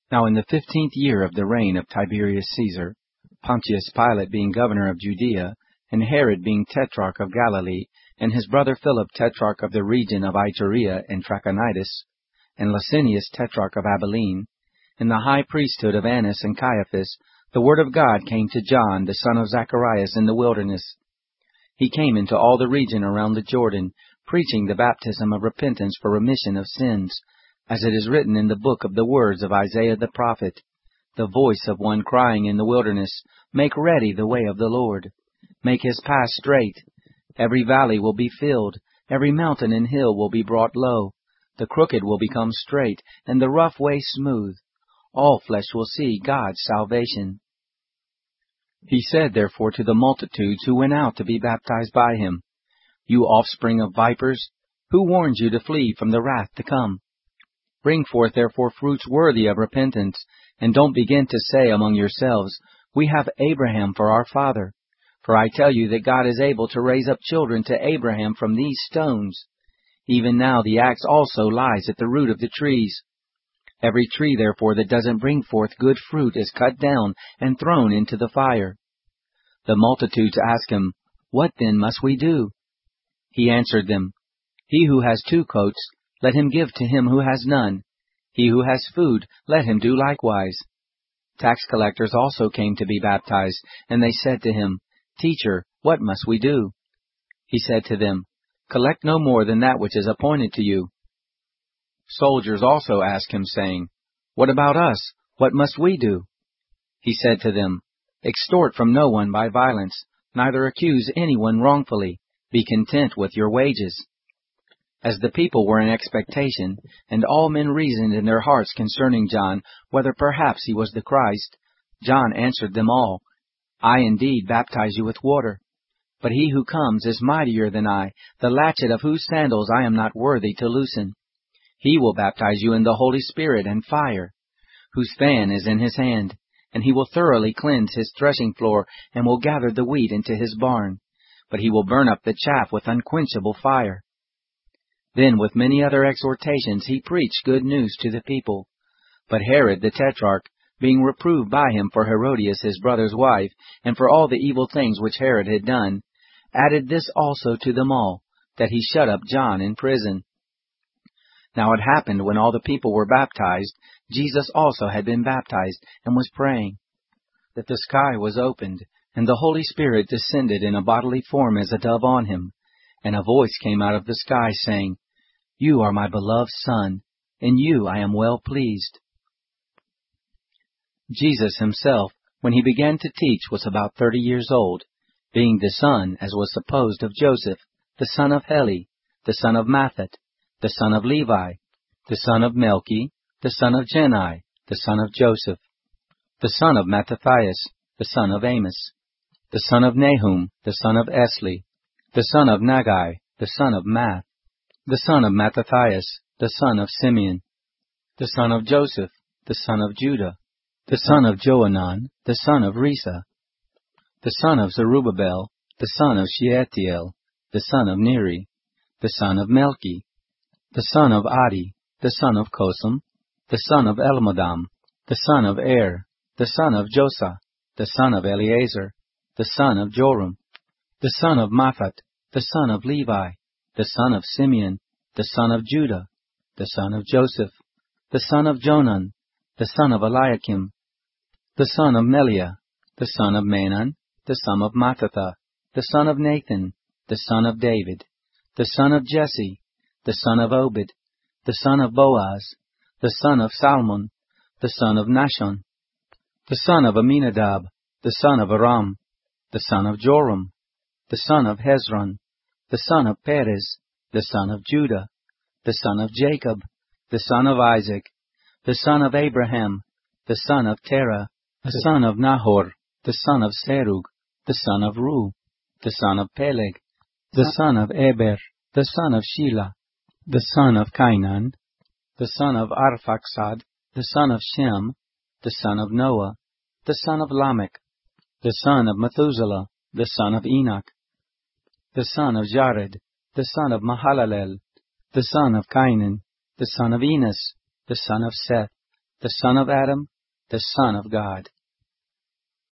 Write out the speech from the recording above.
Now in the 15th year of the reign of Tiberius Caesar, Pontius Pilate being governor of Judea, and Herod being tetrarch of Galilee, and his brother Philip tetrarch of the region of Iturea and Trachonitis, and Lysanias tetrarch of Abilene, in the high priesthood of Annas and Caiaphas, the word of God came to John, the son of Zacharias, in the wilderness. He came into all the region around the Jordan, preaching the baptism of repentance for remission of sins, as it is written in the book of the words of Isaiah the prophet, the voice of one crying in the wilderness, Make ready the way of the Lord. Make his path straight. Every valley will be filled, every mountain and hill will be brought low. The crooked will become straight, and the rough way smooth. All flesh will see God's salvation. He said therefore to the multitudes who went out to be baptized by him, You offspring of vipers, who warned you to flee from the wrath to come? Bring forth therefore fruits worthy of repentance, and don't begin to say among yourselves, We have Abraham for our father. For I tell you that God is able to raise up children to Abraham from these stones. Even now the axe also lies at the root of the trees. Every tree therefore that doesn't bring forth good fruit is cut down and thrown into the fire. The multitudes asked him, What then must we do? He answered them, He who has 2 coats, let him give to him who has none. He who has food, let him do likewise. Tax collectors also came to be baptized, and they said to him, Teacher, what must we do? He said to them, Collect no more than that which is appointed to you. Soldiers also asked him, saying, What about us? What must we do? He said to them, Extort from no one by violence, neither accuse anyone wrongfully. Be content with your wages. As the people were in expectation, and all men reasoned in their hearts concerning John, whether perhaps he was the Christ, John answered them all, I indeed baptize you with water. But he who comes is mightier than I, the latchet of whose sandals I am not worthy to loosen. He will baptize you in the Holy Spirit and fire, whose fan is in his hand, and he will thoroughly cleanse his threshing floor, and will gather the wheat into his barn, but he will burn up the chaff with unquenchable fire. Then with many other exhortations he preached good news to the people. But Herod the tetrarch, being reproved by him for Herodias his brother's wife, and for all the evil things which Herod had done, added this also to them all, that he shut up John in prison. Now it happened when all the people were baptized, Jesus also had been baptized, and was praying, that the sky was opened, and the Holy Spirit descended in a bodily form as a dove on him, and a voice came out of the sky, saying, You are my beloved Son, in you I am well pleased. Jesus himself, when he began to teach, was about 30 years old, being the son, as was supposed, of Joseph, the son of Heli, the son of Matthat, the son of Levi, the son of Melchi, the son of Jenai, the son of Joseph, the son of Mattathias, the son of Amos, the son of Nahum, the son of Esli, the son of Nagai, the son of Math, the son of Mattathias, the son of Simeon, the son of Joseph, the son of Judah, the son of Joanan, the son of Risa, the son of Zerubbabel, the son of Shealtiel, the son of Neri, the son of Melchi, the son of Adi, the son of Kosam, the son of Elmodam, the son of Er, the son of Josa, the son of Eleazar, the son of Joram, the son of Matthat, the son of Levi, the son of Simeon, the son of Judah, the son of Joseph, the son of Jonan, the son of Eliakim, the son of Meliah, the son of Manan, the son of Mattatha, the son of Nathan, the son of David, the son of Jesse, the son of Obed, the son of Boaz, the son of Salmon, the son of Nashon, the son of Aminadab, the son of Aram, the son of Joram, the son of Hezron, the son of Perez, the son of Judah, the son of Jacob, the son of Isaac, the son of Abraham, the son of Terah, the son of Nahor, the son of Serug, the son of Ru, the son of Peleg, the son of Eber, the son of Shelah, the son of Cainan, the son of Arphaxad, the son of Shem, the son of Noah, the son of Lamech, the son of Methuselah, the son of Enoch, the son of Jared, the son of Mahalalel, the son of Cainan, the son of Enos, the son of Seth, the son of Adam, the Son of God.